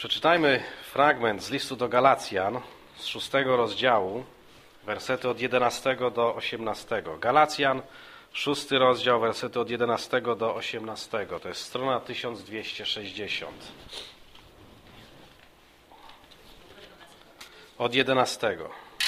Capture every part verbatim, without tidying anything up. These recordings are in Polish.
Przeczytajmy fragment z listu do Galacjan z szóstego rozdziału, wersety od jedenastego do osiemnastego. Galacjan, szósty rozdział, wersety od jedenastego do osiemnastego. To jest strona tysiąc dwieście sześćdziesiąt. Od jedenastego.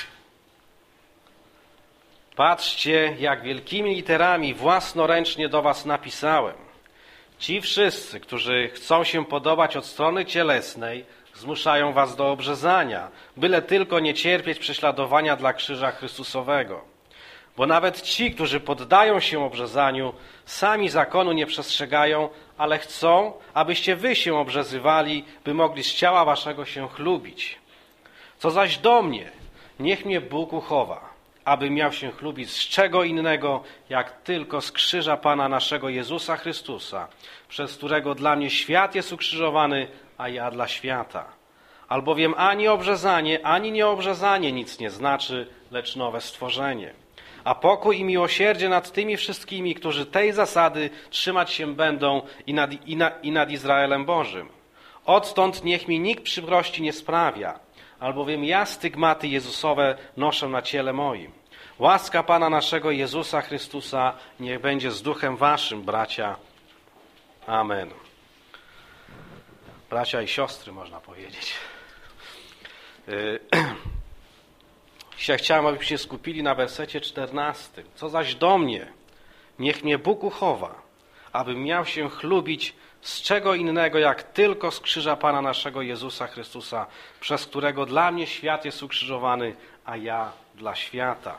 Patrzcie, jak wielkimi literami własnoręcznie do was napisałem. Ci wszyscy, którzy chcą się podobać od strony cielesnej, zmuszają was do obrzezania, byle tylko nie cierpieć prześladowania dla krzyża Chrystusowego. Bo nawet ci, którzy poddają się obrzezaniu, sami zakonu nie przestrzegają, ale chcą, abyście wy się obrzezywali, by mogli z ciała waszego się chlubić. Co zaś do mnie, niech mnie Bóg uchowa, aby miał się chlubić z czego innego, jak tylko z krzyża Pana naszego Jezusa Chrystusa, przez którego dla mnie świat jest ukrzyżowany, a ja dla świata. Albowiem ani obrzezanie, ani nieobrzezanie nic nie znaczy, lecz nowe stworzenie. A pokój i miłosierdzie nad tymi wszystkimi, którzy tej zasady trzymać się będą i nad, i, na, i nad Izraelem Bożym. Odtąd niech mi nikt przykrości nie sprawia, albowiem ja stygmaty Jezusowe noszę na ciele moim. Łaska Pana naszego Jezusa Chrystusa niech będzie z duchem waszym, bracia. Amen. Bracia i siostry, można powiedzieć. Dzisiaj chciałem, abyśmy się skupili na wersecie czternastym. Co zaś do mnie, niech mnie Bóg uchowa, abym miał się chlubić z czego innego, jak tylko z krzyża Pana naszego Jezusa Chrystusa, przez którego dla mnie świat jest ukrzyżowany, a ja dla świata.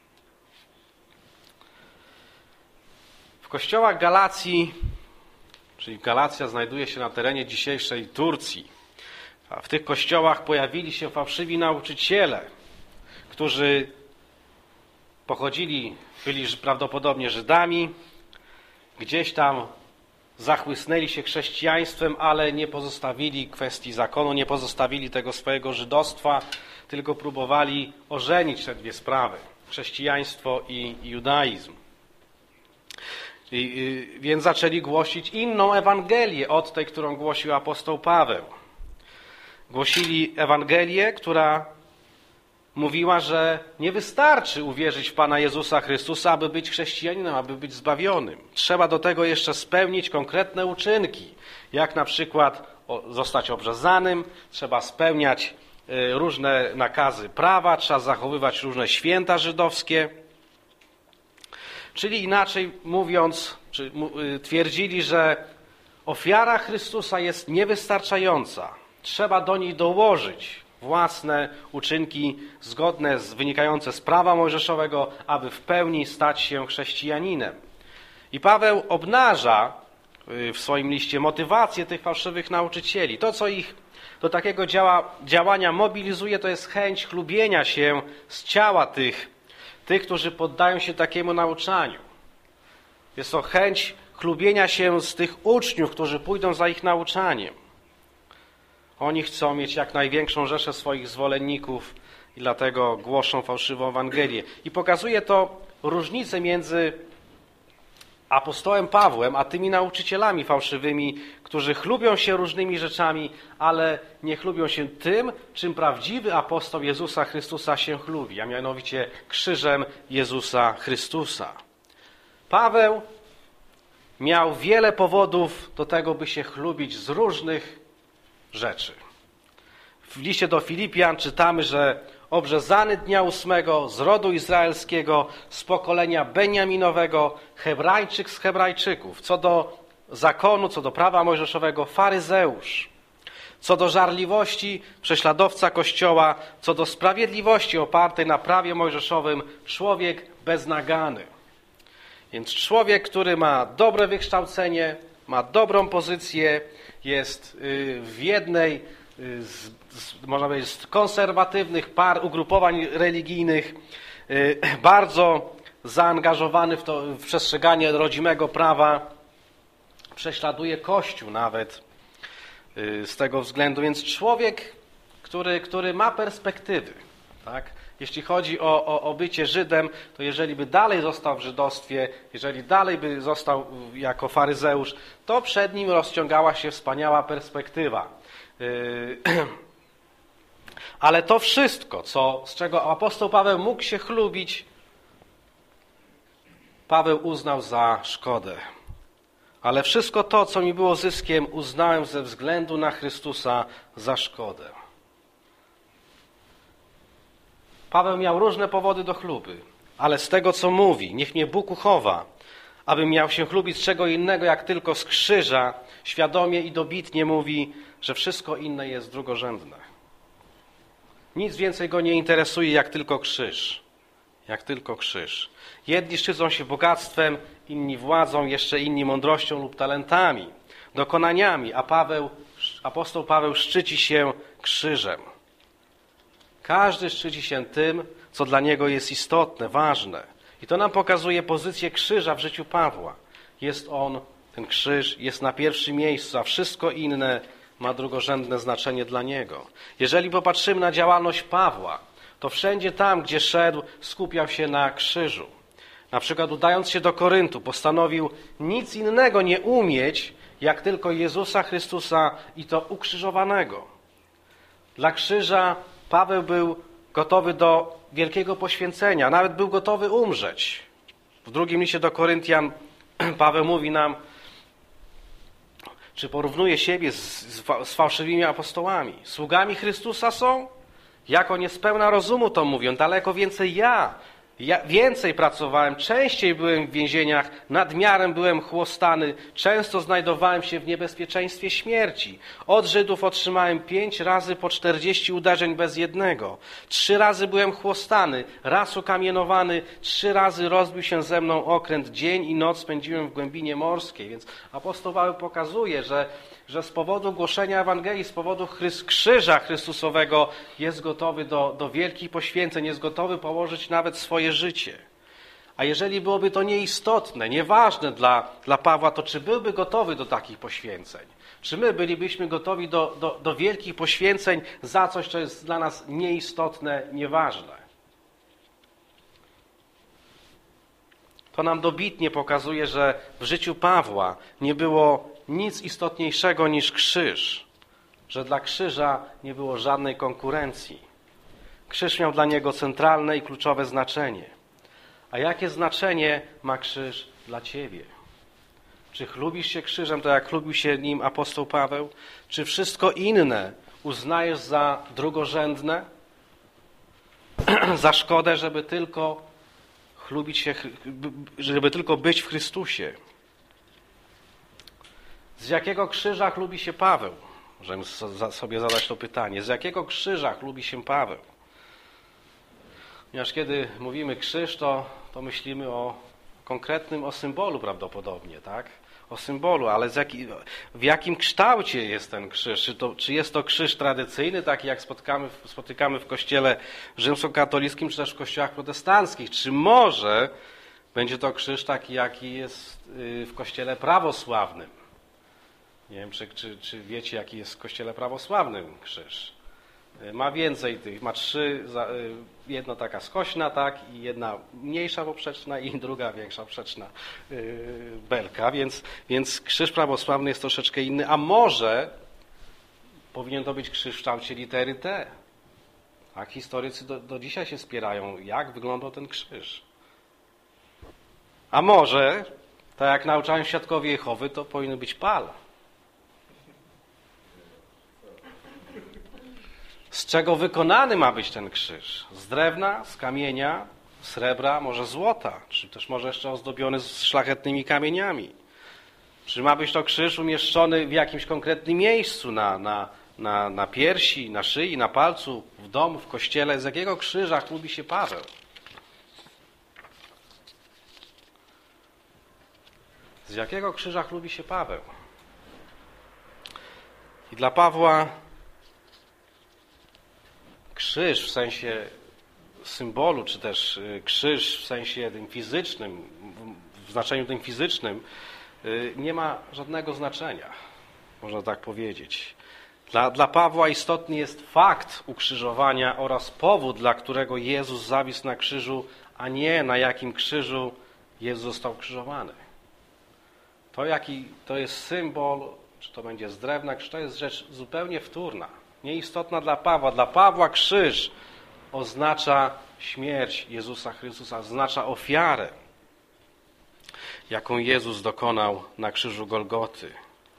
W kościołach Galacji, czyli Galacja znajduje się na terenie dzisiejszej Turcji, a w tych kościołach pojawili się fałszywi nauczyciele, którzy pochodzili, byli prawdopodobnie Żydami, gdzieś tam zachłysnęli się chrześcijaństwem, ale nie pozostawili kwestii zakonu, nie pozostawili tego swojego żydostwa, tylko próbowali ożenić te dwie sprawy, chrześcijaństwo i judaizm. I, i, więc zaczęli głosić inną Ewangelię od tej, którą głosił apostoł Paweł. Głosili Ewangelię, która mówiła, że nie wystarczy uwierzyć w Pana Jezusa Chrystusa, aby być chrześcijaninem, aby być zbawionym. Trzeba do tego jeszcze spełnić konkretne uczynki, jak na przykład zostać obrzezanym, trzeba spełniać różne nakazy prawa, trzeba zachowywać różne święta żydowskie. Czyli inaczej mówiąc, czy twierdzili, że ofiara Chrystusa jest niewystarczająca. Trzeba do niej dołożyć własne uczynki zgodne, z, wynikające z prawa mojżeszowego, aby w pełni stać się chrześcijaninem. I Paweł obnaża w swoim liście motywację tych fałszywych nauczycieli. To, co ich do takiego działa, działania mobilizuje, to jest chęć chlubienia się z ciała tych, tych, którzy poddają się takiemu nauczaniu. Jest to chęć chlubienia się z tych uczniów, którzy pójdą za ich nauczaniem. Oni chcą mieć jak największą rzeszę swoich zwolenników i dlatego głoszą fałszywą Ewangelię. I pokazuje to różnicę między apostołem Pawłem, a tymi nauczycielami fałszywymi, którzy chlubią się różnymi rzeczami, ale nie chlubią się tym, czym prawdziwy apostoł Jezusa Chrystusa się chlubi, a mianowicie krzyżem Jezusa Chrystusa. Paweł miał wiele powodów do tego, by się chlubić z różnych rzeczy. W liście do Filipian czytamy, że obrzezany dnia ósmego z rodu izraelskiego, z pokolenia Beniaminowego, Hebrajczyk z Hebrajczyków, co do zakonu, co do prawa mojżeszowego, faryzeusz, co do żarliwości, prześladowca Kościoła, co do sprawiedliwości opartej na prawie mojżeszowym, człowiek beznagany. Więc człowiek, który ma dobre wykształcenie, ma dobrą pozycję, jest w jednej z, z, można powiedzieć, z konserwatywnych par, ugrupowań religijnych, bardzo zaangażowany w, to, w przestrzeganie rodzimego prawa, prześladuje Kościół nawet z tego względu. Więc człowiek, który, który ma perspektywy, tak? Jeśli chodzi o, o, o bycie Żydem, to jeżeli by dalej został w żydostwie, jeżeli dalej by został jako faryzeusz, to przed nim rozciągała się wspaniała perspektywa. Ale to wszystko, co, z czego apostoł Paweł mógł się chlubić, Paweł uznał za szkodę. Ale wszystko to, co mi było zyskiem, uznałem ze względu na Chrystusa za szkodę. Paweł miał różne powody do chluby, ale z tego, co mówi, niech mnie Bóg uchowa, abym miał się chlubić z czego innego, jak tylko z krzyża, świadomie i dobitnie mówi, że wszystko inne jest drugorzędne. Nic więcej go nie interesuje, jak tylko krzyż. Jak tylko krzyż. Jedni szczycą się bogactwem, inni władzą, jeszcze inni mądrością lub talentami, dokonaniami, a Paweł, apostoł Paweł szczyci się krzyżem. Każdy szczyci się tym, co dla niego jest istotne, ważne. I to nam pokazuje pozycję krzyża w życiu Pawła. Jest on, ten krzyż, jest na pierwszym miejscu, a wszystko inne ma drugorzędne znaczenie dla niego. Jeżeli popatrzymy na działalność Pawła, to wszędzie tam, gdzie szedł, skupiał się na krzyżu. Na przykład udając się do Koryntu, postanowił nic innego nie umieć, jak tylko Jezusa Chrystusa i to ukrzyżowanego. Dla krzyża Paweł był gotowy do wielkiego poświęcenia, nawet był gotowy umrzeć. W drugim liście do Koryntian Paweł mówi nam, czy porównuje siebie z, z, z fałszywymi apostołami. Sługami Chrystusa są? Jako niespełna rozumu to mówią, daleko więcej ja. Ja więcej pracowałem, częściej byłem w więzieniach, nadmiarem byłem chłostany, często znajdowałem się w niebezpieczeństwie śmierci. Od Żydów otrzymałem pięć razy po czterdzieści uderzeń bez jednego. Trzy razy byłem chłostany, raz ukamienowany, trzy razy rozbił się ze mną okręt. Dzień i noc spędziłem w głębinie morskiej. Więc apostoł Paweł pokazuje, że, że z powodu głoszenia Ewangelii, z powodu Chryst, krzyża Chrystusowego jest gotowy do, do wielkich poświęceń, jest gotowy położyć nawet swoje życie. A jeżeli byłoby to nieistotne, nieważne dla, dla Pawła, to czy byłby gotowy do takich poświęceń? Czy my bylibyśmy gotowi do, do, do wielkich poświęceń za coś, co jest dla nas nieistotne, nieważne? To nam dobitnie pokazuje, że w życiu Pawła nie było nic istotniejszego niż krzyż, że dla krzyża nie było żadnej konkurencji. Krzyż miał dla niego centralne i kluczowe znaczenie. A jakie znaczenie ma krzyż dla ciebie? Czy chlubisz się krzyżem, tak jak chlubił się nim apostoł Paweł? Czy wszystko inne uznajesz za drugorzędne? Za szkodę, żeby tylko chlubić się, żeby tylko być w Chrystusie? Z jakiego krzyża chlubi się Paweł? Możemy sobie zadać to pytanie. Z jakiego krzyża chlubi się Paweł? Ponieważ kiedy mówimy krzyż, to, to myślimy o konkretnym, o symbolu prawdopodobnie, tak? O symbolu, ale z jaki, w jakim kształcie jest ten krzyż? Czy, to, czy jest to krzyż tradycyjny, taki jak spotkamy, spotykamy w kościele rzymskokatolickim, czy też w kościołach protestanckich? Czy może będzie to krzyż taki, jaki jest w kościele prawosławnym? Nie wiem, czy, czy, czy wiecie, jaki jest w kościele prawosławnym krzyż. Ma więcej tych, ma trzy, jedna taka skośna, tak, i jedna mniejsza poprzeczna i druga większa poprzeczna belka, więc, więc krzyż prawosławny jest troszeczkę inny, a może powinien to być krzyż w kształcie litery T. Tak, historycy do, do dzisiaj się spierają, jak wyglądał ten krzyż. A może, tak jak nauczają świadkowie Jehowy, to powinien być pal. Z czego wykonany ma być ten krzyż? Z drewna, z kamienia, srebra, może złota, czy też może jeszcze ozdobiony z szlachetnymi kamieniami. Czy ma być to krzyż umieszczony w jakimś konkretnym miejscu, na, na, na, na piersi, na szyi, na palcu, w domu, w kościele? Z jakiego krzyża chlubi się Paweł? Z jakiego krzyża chlubi się Paweł? I dla Pawła krzyż w sensie symbolu, czy też krzyż w sensie tym fizycznym, w znaczeniu tym fizycznym, nie ma żadnego znaczenia, można tak powiedzieć. Dla, dla Pawła istotny jest fakt ukrzyżowania oraz powód, dla którego Jezus zawisł na krzyżu, a nie na jakim krzyżu Jezus został krzyżowany. To, jaki to jest symbol czy to będzie z drewna, czy to jest rzecz zupełnie wtórna, nieistotna dla Pawła. Dla Pawła krzyż oznacza śmierć Jezusa Chrystusa, oznacza ofiarę, jaką Jezus dokonał na krzyżu Golgoty.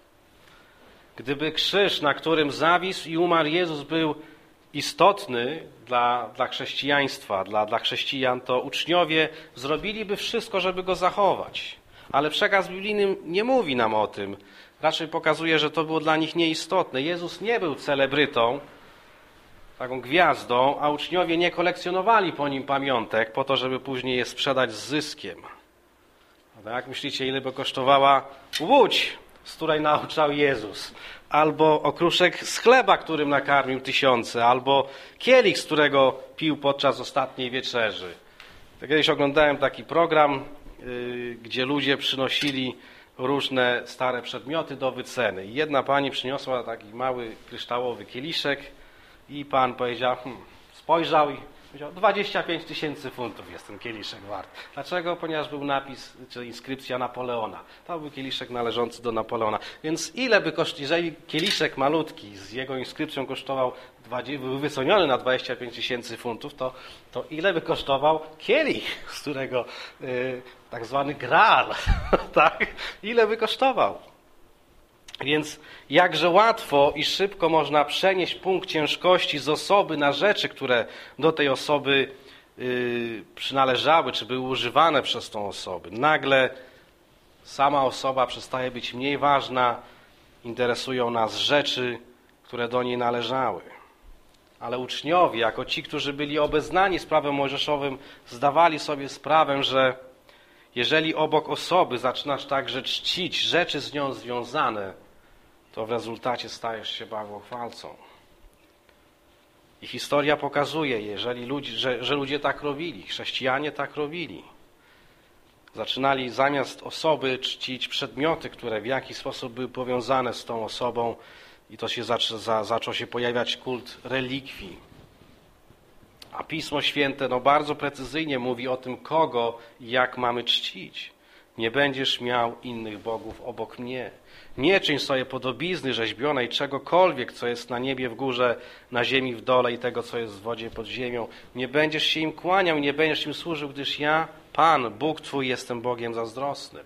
Gdyby krzyż, na którym zawisł i umarł Jezus, był istotny dla, dla chrześcijaństwa, dla, dla chrześcijan, to uczniowie zrobiliby wszystko, żeby go zachować. Ale przekaz biblijny nie mówi nam o tym. Raczej pokazuje, że to było dla nich nieistotne. Jezus nie był celebrytą, taką gwiazdą, a uczniowie nie kolekcjonowali po nim pamiątek po to, żeby później je sprzedać z zyskiem. A jak myślicie, ile by kosztowała łódź, z której nauczał Jezus? Albo okruszek z chleba, którym nakarmił tysiące, albo kielich, z którego pił podczas ostatniej wieczerzy. Kiedyś oglądałem taki program, yy, gdzie ludzie przynosili różne stare przedmioty do wyceny. I jedna pani przyniosła taki mały kryształowy kieliszek i pan powiedział, hmm, spojrzał i powiedział, dwadzieścia pięć tysięcy funtów jest ten kieliszek wart. Dlaczego? Ponieważ był napis, czy inskrypcja Napoleona. To był kieliszek należący do Napoleona. Więc ile by kosztował, jeżeli kieliszek malutki z jego inskrypcją kosztował, był wyceniony na dwadzieścia pięć tysięcy funtów, to, to ile by kosztował kielich, z którego yy, tak zwany Graal, tak? Ile by kosztował? Więc jakże łatwo i szybko można przenieść punkt ciężkości z osoby na rzeczy, które do tej osoby yy, przynależały, czy były używane przez tą osobę. Nagle sama osoba przestaje być mniej ważna, interesują nas rzeczy, które do niej należały. Ale uczniowie, jako ci, którzy byli obeznani z prawem mojżeszowym, zdawali sobie sprawę, że jeżeli obok osoby zaczynasz także czcić rzeczy z nią związane, to w rezultacie stajesz się bałwochwalcą. I historia pokazuje, jeżeli ludzie, że, że ludzie tak robili, chrześcijanie tak robili. Zaczynali zamiast osoby czcić przedmioty, które w jakiś sposób były powiązane z tą osobą i to się zaczą, za, zaczął się pojawiać kult relikwii. A Pismo Święte no, bardzo precyzyjnie mówi o tym, kogo i jak mamy czcić. Nie będziesz miał innych bogów obok mnie. Nie czyń sobie podobizny rzeźbionej czegokolwiek, co jest na niebie w górze, na ziemi w dole i tego, co jest w wodzie pod ziemią. Nie będziesz się im kłaniał, nie będziesz im służył, gdyż ja, Pan, Bóg Twój, jestem Bogiem zazdrosnym.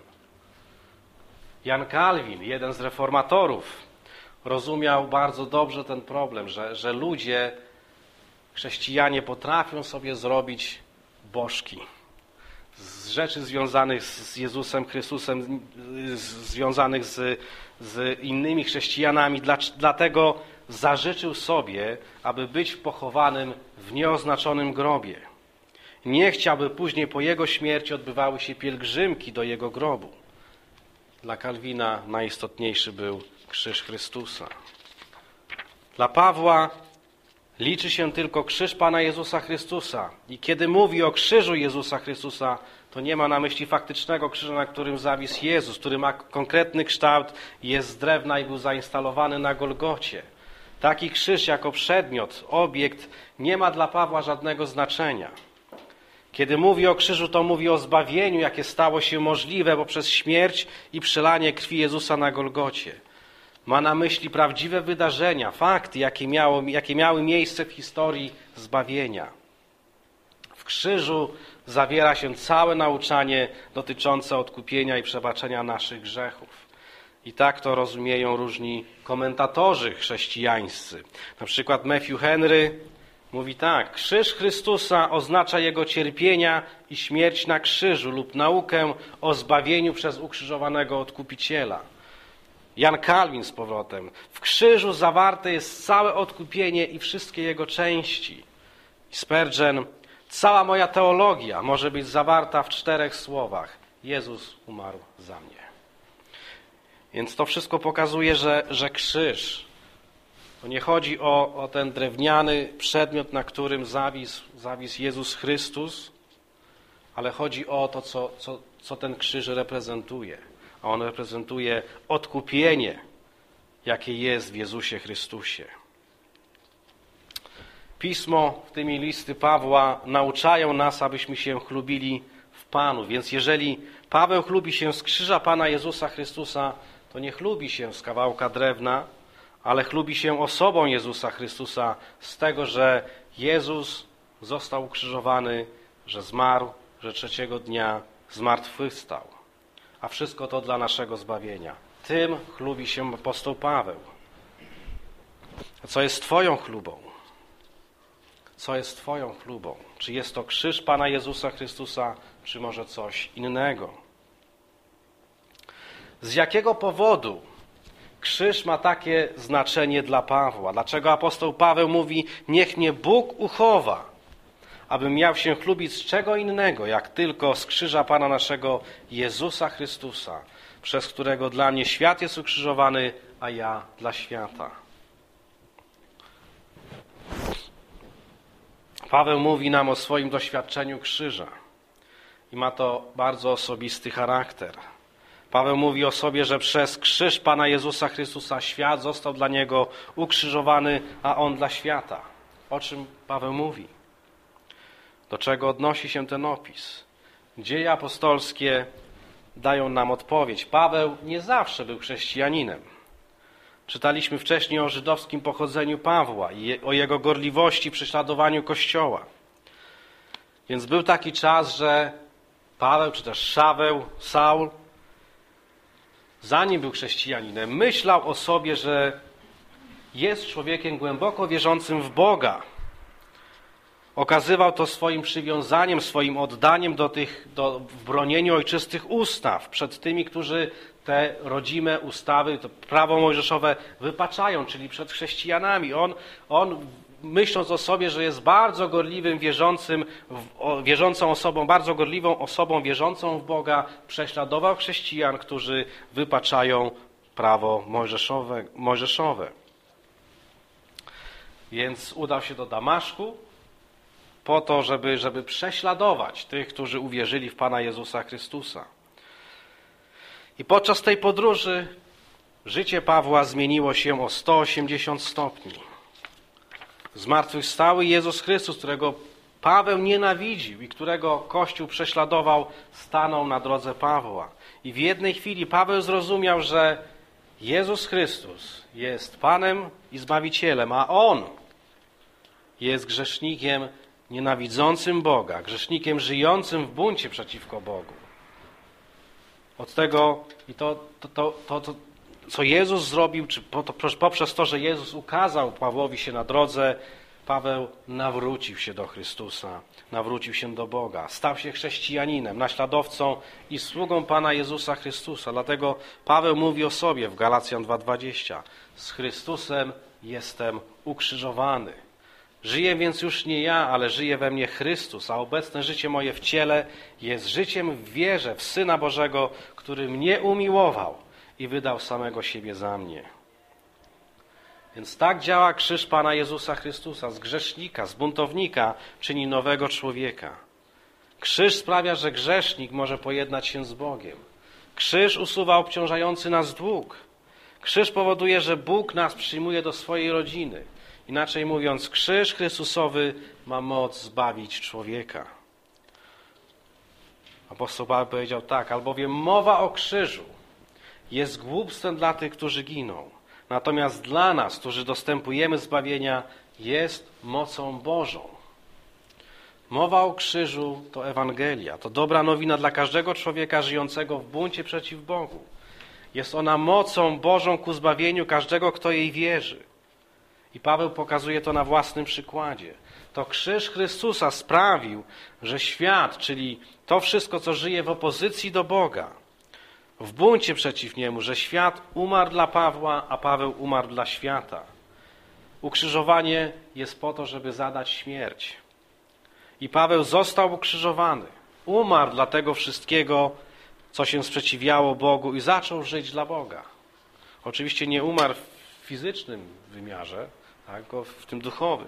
Jan Kalwin, jeden z reformatorów, rozumiał bardzo dobrze ten problem, że, że ludzie, chrześcijanie potrafią sobie zrobić bożki. Z rzeczy związanych z Jezusem Chrystusem, związanych z, z innymi chrześcijanami. Dlatego zażyczył sobie, aby być pochowanym w nieoznaczonym grobie. Nie chciałby później po jego śmierci odbywały się pielgrzymki do jego grobu. Dla Kalwina najistotniejszy był krzyż Chrystusa. Dla Pawła liczy się tylko krzyż Pana Jezusa Chrystusa. I kiedy mówi o krzyżu Jezusa Chrystusa, to nie ma na myśli faktycznego krzyża, na którym zawisł Jezus, który ma konkretny kształt, jest z drewna i był zainstalowany na Golgocie. Taki krzyż jako przedmiot, obiekt nie ma dla Pawła żadnego znaczenia. Kiedy mówi o krzyżu, to mówi o zbawieniu, jakie stało się możliwe poprzez śmierć i przelanie krwi Jezusa na Golgocie. Ma na myśli prawdziwe wydarzenia, fakty, jakie, miało, jakie miały miejsce w historii zbawienia. W krzyżu zawiera się całe nauczanie dotyczące odkupienia i przebaczenia naszych grzechów. I tak to rozumieją różni komentatorzy chrześcijańscy. Na przykład Matthew Henry mówi tak: krzyż Chrystusa oznacza Jego cierpienia i śmierć na krzyżu lub naukę o zbawieniu przez ukrzyżowanego Odkupiciela. Jan Kalwin z powrotem: w krzyżu zawarte jest całe odkupienie i wszystkie jego części. Spurgeon: cała moja teologia może być zawarta w czterech słowach: Jezus umarł za mnie. Więc to wszystko pokazuje, że, że krzyż, to nie chodzi o, o ten drewniany przedmiot, na którym zawisł, zawisł Jezus Chrystus, ale chodzi o to, co, co, co ten krzyż reprezentuje. A on reprezentuje odkupienie, jakie jest w Jezusie Chrystusie. Pismo, w tym i listy Pawła, nauczają nas, abyśmy się chlubili w Panu. Więc jeżeli Paweł chlubi się z krzyża Pana Jezusa Chrystusa, to nie chlubi się z kawałka drewna, ale chlubi się osobą Jezusa Chrystusa, z tego, że Jezus został ukrzyżowany, że zmarł, że trzeciego dnia zmartwychwstał. A wszystko to dla naszego zbawienia. Tym chlubi się apostoł Paweł. A co jest Twoją chlubą? Co jest Twoją chlubą? Czy jest to krzyż Pana Jezusa Chrystusa, czy może coś innego? Z jakiego powodu krzyż ma takie znaczenie dla Pawła? Dlaczego apostoł Paweł mówi, niech mnie Bóg uchowa, abym miał się chlubić z czego innego, jak tylko z krzyża Pana naszego Jezusa Chrystusa, przez którego dla mnie świat jest ukrzyżowany, a ja dla świata. Paweł mówi nam o swoim doświadczeniu krzyża i ma to bardzo osobisty charakter. Paweł mówi o sobie, że przez krzyż Pana Jezusa Chrystusa świat został dla niego ukrzyżowany, a on dla świata. O czym Paweł mówi? Do czego odnosi się ten opis? Dzieje apostolskie dają nam odpowiedź. Paweł nie zawsze był chrześcijaninem. Czytaliśmy wcześniej o żydowskim pochodzeniu Pawła i o jego gorliwości w prześladowaniu Kościoła. Więc był taki czas, że Paweł, czy też Szaweł, Saul, zanim był chrześcijaninem, myślał o sobie, że jest człowiekiem głęboko wierzącym w Boga. Okazywał to swoim przywiązaniem, swoim oddaniem do tych, do, w bronieniu ojczystych ustaw przed tymi, którzy te rodzime ustawy, to prawo mojżeszowe wypaczają, czyli przed chrześcijanami. On, on myśląc o sobie, że jest bardzo gorliwym, wierzącym, wierzącą osobą, bardzo gorliwą osobą wierzącą w Boga, prześladował chrześcijan, którzy wypaczają prawo mojżeszowe. mojżeszowe. Więc udał się do Damaszku po to, żeby, żeby prześladować tych, którzy uwierzyli w Pana Jezusa Chrystusa. I podczas tej podróży życie Pawła zmieniło się o sto osiemdziesiąt stopni. Zmartwychwstały Jezus Chrystus, którego Paweł nienawidził i którego Kościół prześladował, stanął na drodze Pawła. I w jednej chwili Paweł zrozumiał, że Jezus Chrystus jest Panem i Zbawicielem, a On jest grzesznikiem nienawidzącym Boga, grzesznikiem żyjącym w buncie przeciwko Bogu. Od tego i to, to, to, to, to co Jezus zrobił, czy po, to, poprzez to, że Jezus ukazał Pawłowi się na drodze, Paweł nawrócił się do Chrystusa, nawrócił się do Boga, stał się chrześcijaninem, naśladowcą i sługą Pana Jezusa Chrystusa. Dlatego Paweł mówi o sobie w Galacjan dwa dwadzieścia. Z Chrystusem jestem ukrzyżowany. Żyję więc już nie ja, ale żyje we mnie Chrystus, a obecne życie moje w ciele jest życiem w wierze w Syna Bożego, który mnie umiłował i wydał samego siebie za mnie. Więc tak działa krzyż Pana Jezusa Chrystusa. Z grzesznika, z buntownika czyni nowego człowieka. Krzyż sprawia, że grzesznik może pojednać się z Bogiem. Krzyż usuwa obciążający nas dług. Krzyż powoduje, że Bóg nas przyjmuje do swojej rodziny. Inaczej mówiąc, krzyż Chrystusowy ma moc zbawić człowieka. Apostoł Paweł powiedział tak, albowiem mowa o krzyżu jest głupstwem dla tych, którzy giną. Natomiast dla nas, którzy dostępujemy zbawienia, jest mocą Bożą. Mowa o krzyżu to Ewangelia, to dobra nowina dla każdego człowieka żyjącego w buncie przeciw Bogu. Jest ona mocą Bożą ku zbawieniu każdego, kto jej wierzy. I Paweł pokazuje to na własnym przykładzie. To krzyż Chrystusa sprawił, że świat, czyli to wszystko, co żyje w opozycji do Boga, w buncie przeciw Niemu, że świat umarł dla Pawła, a Paweł umarł dla świata. Ukrzyżowanie jest po to, żeby zadać śmierć. I Paweł został ukrzyżowany. Umarł dla tego wszystkiego, co się sprzeciwiało Bogu i zaczął żyć dla Boga. Oczywiście nie umarł w fizycznym wymiarze, tylko w tym duchowym.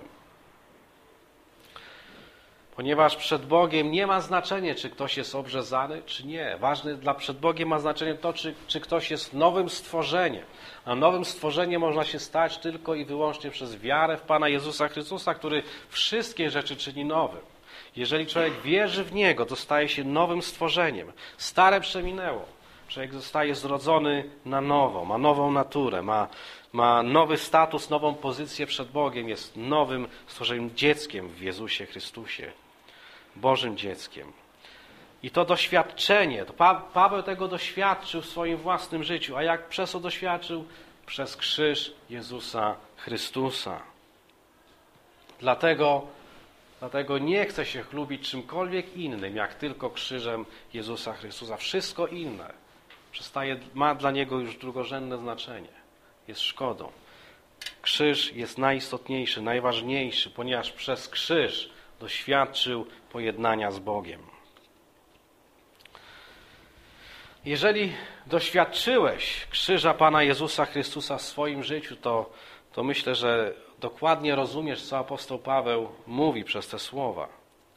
Ponieważ przed Bogiem nie ma znaczenia, czy ktoś jest obrzezany, czy nie. Ważne dla przed Bogiem ma znaczenie to, czy, czy ktoś jest nowym stworzeniem. A nowym stworzeniem można się stać tylko i wyłącznie przez wiarę w Pana Jezusa Chrystusa, który wszystkie rzeczy czyni nowym. Jeżeli człowiek wierzy w Niego, to staje się nowym stworzeniem. Stare przeminęło. Człowiek zostaje zrodzony na nowo, ma nową naturę, ma, ma nowy status, nową pozycję przed Bogiem, jest nowym stworzeniem, dzieckiem w Jezusie Chrystusie, Bożym dzieckiem. I to doświadczenie, to pa, Paweł tego doświadczył w swoim własnym życiu. A jak przez to doświadczył? Przez krzyż Jezusa Chrystusa. Dlatego, dlatego nie chce się chlubić czymkolwiek innym, jak tylko krzyżem Jezusa Chrystusa. Wszystko inne przestaje, ma dla niego już drugorzędne znaczenie. Jest szkodą. Krzyż jest najistotniejszy, najważniejszy, ponieważ przez krzyż doświadczył pojednania z Bogiem. Jeżeli doświadczyłeś krzyża Pana Jezusa Chrystusa w swoim życiu, to, to myślę, że dokładnie rozumiesz, co apostoł Paweł mówi przez te słowa.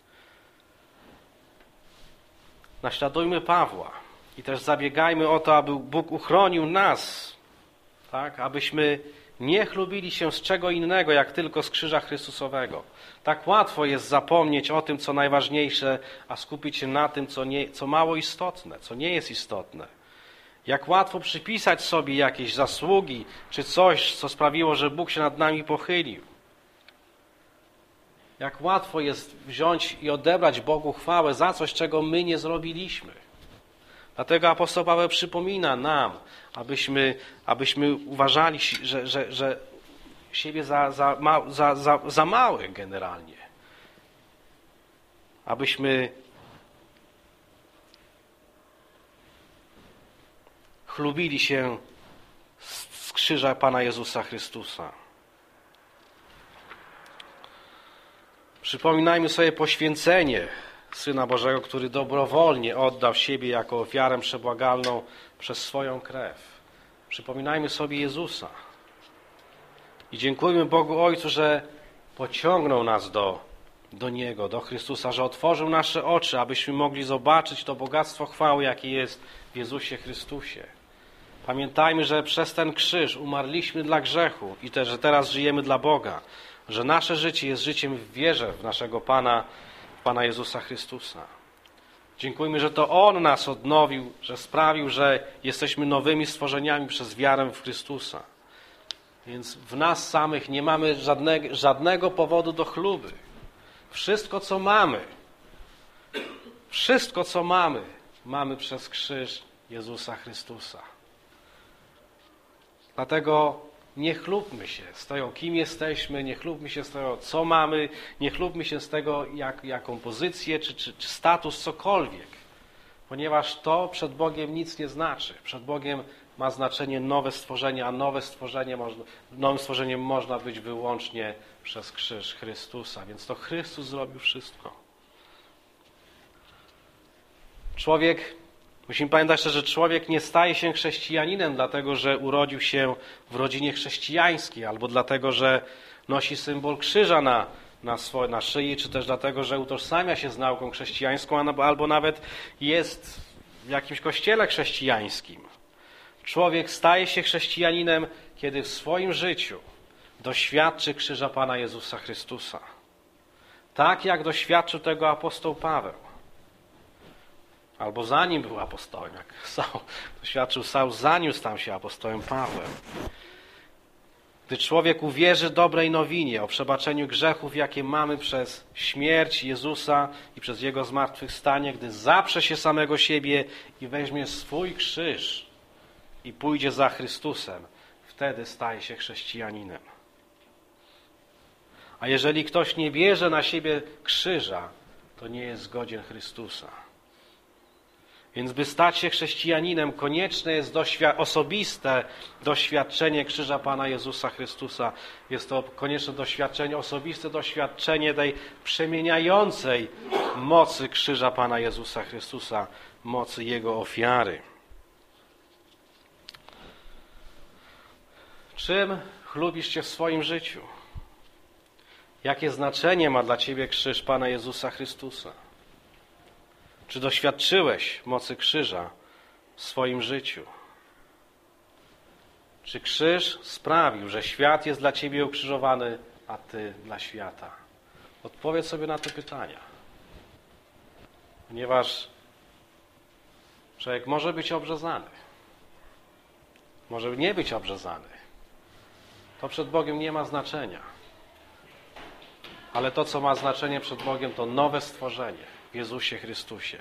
Naśladujmy Pawła i też zabiegajmy o to, aby Bóg uchronił nas, tak, abyśmy nie chlubili się z czego innego, jak tylko z krzyża Chrystusowego. Tak łatwo jest zapomnieć o tym, co najważniejsze, a skupić się na tym, co, nie, co mało istotne, co nie jest istotne. Jak łatwo przypisać sobie jakieś zasługi, czy coś, co sprawiło, że Bóg się nad nami pochylił. Jak łatwo jest wziąć i odebrać Bogu chwałę za coś, czego my nie zrobiliśmy. Dlatego apostoł Paweł przypomina nam, abyśmy, abyśmy uważali, że, że, że siebie za, za, ma, za, za, za małe generalnie. Abyśmy chlubili się z, z krzyża Pana Jezusa Chrystusa. Przypominajmy sobie poświęcenie Syna Bożego, który dobrowolnie oddał siebie jako ofiarę przebłagalną przez swoją krew. Przypominajmy sobie Jezusa. I dziękujmy Bogu Ojcu, że pociągnął nas do, do Niego, do Chrystusa, że otworzył nasze oczy, abyśmy mogli zobaczyć to bogactwo chwały, jakie jest w Jezusie Chrystusie. Pamiętajmy, że przez ten krzyż umarliśmy dla grzechu i też, że teraz żyjemy dla Boga, że nasze życie jest życiem w wierze w naszego Pana, Pana Jezusa Chrystusa. Dziękujmy, że to On nas odnowił, że sprawił, że jesteśmy nowymi stworzeniami przez wiarę w Chrystusa. Więc w nas samych nie mamy żadnego, żadnego powodu do chluby. Wszystko, co mamy, wszystko, co mamy, mamy przez krzyż Jezusa Chrystusa. Dlatego nie chlubmy się z tego, kim jesteśmy, nie chlubmy się z tego, co mamy, nie chlubmy się z tego, jak, jaką pozycję, czy, czy, czy status, cokolwiek. Ponieważ to przed Bogiem nic nie znaczy. Przed Bogiem ma znaczenie nowe stworzenie, a nowe stworzenie można, nowym stworzeniem można być wyłącznie przez krzyż Chrystusa. Więc to Chrystus zrobił wszystko. Człowiek, musimy pamiętać też, że człowiek nie staje się chrześcijaninem dlatego, że urodził się w rodzinie chrześcijańskiej, albo dlatego, że nosi symbol krzyża na, na, swoje, na szyi, czy też dlatego, że utożsamia się z nauką chrześcijańską, albo nawet jest w jakimś kościele chrześcijańskim. Człowiek staje się chrześcijaninem, kiedy w swoim życiu doświadczy krzyża Pana Jezusa Chrystusa. Tak jak doświadczył tego apostoł Paweł. Albo zanim był apostołem, jak Saul, doświadczył Saul, zanim stał się apostołem Pawłem. Gdy człowiek uwierzy dobrej nowinie o przebaczeniu grzechów, jakie mamy przez śmierć Jezusa i przez Jego zmartwychwstanie, gdy zaprze się samego siebie i weźmie swój krzyż i pójdzie za Chrystusem, wtedy staje się chrześcijaninem. A jeżeli ktoś nie bierze na siebie krzyża, to nie jest godzien Chrystusa. Więc by stać się chrześcijaninem, konieczne jest doświ- osobiste doświadczenie krzyża Pana Jezusa Chrystusa. Jest to konieczne doświadczenie, osobiste doświadczenie tej przemieniającej mocy krzyża Pana Jezusa Chrystusa, mocy Jego ofiary. Czym chlubisz się w swoim życiu? Jakie znaczenie ma dla Ciebie krzyż Pana Jezusa Chrystusa? Czy doświadczyłeś mocy krzyża w swoim życiu? Czy krzyż sprawił, że świat jest dla Ciebie ukrzyżowany, a Ty dla świata? Odpowiedz sobie na te pytania. Ponieważ Człowiek może być obrzezany. Może nie być obrzezany. To przed Bogiem nie ma znaczenia. Ale to, co ma znaczenie przed Bogiem, to nowe stworzenie w Jezusie Chrystusie.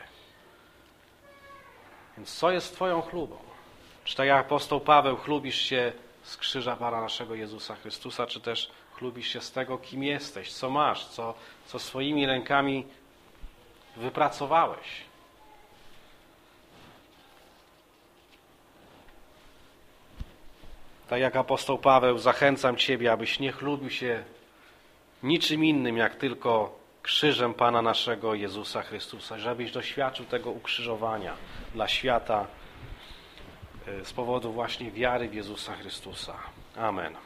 Więc co jest Twoją chlubą? Czy tak jak apostoł Paweł chlubisz się z krzyża Pana naszego Jezusa Chrystusa, czy też chlubisz się z tego, kim jesteś, co masz, co, co swoimi rękami wypracowałeś? Tak jak apostoł Paweł, zachęcam Ciebie, abyś nie chlubił się niczym innym, jak tylko krzyżem Pana naszego Jezusa Chrystusa, żebyś doświadczył tego ukrzyżowania dla świata z powodu właśnie wiary w Jezusa Chrystusa. Amen.